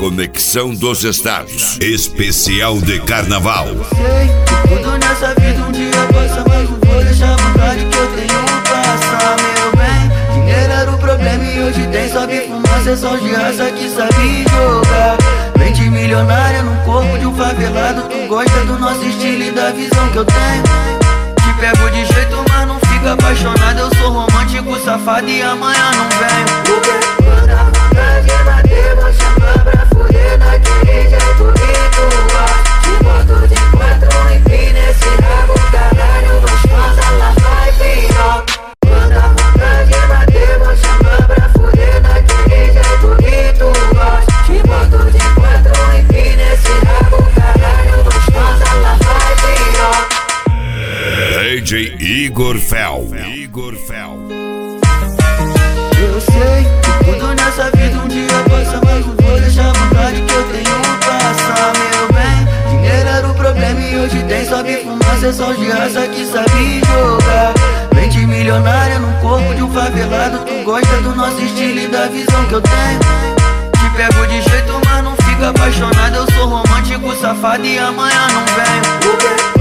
conexão dos estados. Especial de carnaval. Eu sei que tudo nessa vida um dia passa, mas não vou deixar a vontade que eu tenho passar, meu bem. Dinheiro era o problema e hoje tem, sobe fumaça, é só de raça que sabe jogar. Mente milionária no corpo de um favelado, tu gosta do nosso estilo e da visão que eu tenho. Te pego de jeito, mas não fica apaixonado, eu sou romântico, safado e amanhã não venho. Quando a vontade bater, vou chamar pra fuder daquele jeito que tu gosta. Te boto de quatro, enfim, nesse rabo, caralho, gostosa, lá vai piroca. Quando a vontade bater, vou chamar pra fuder daquele jeito que tu gosta. Te boto de quatro, enfim, nesse rabo, caralho, gostosa, lá vai piroca. DJ Igor Fel. Eu sei que tudo nessa vida um dia passa, mas não vou deixar a vontade que eu tenho passar, meu bem. Dinheiro era o problema e hoje tem, sobe fumaça, é só de raça que sabe jogar. Mente milionária no corpo de um favelado, tu gosta do nosso estilo e da visão que eu tenho. Te pego de jeito, mas não fica apaixonado, eu sou romântico, safado e amanhã não venho.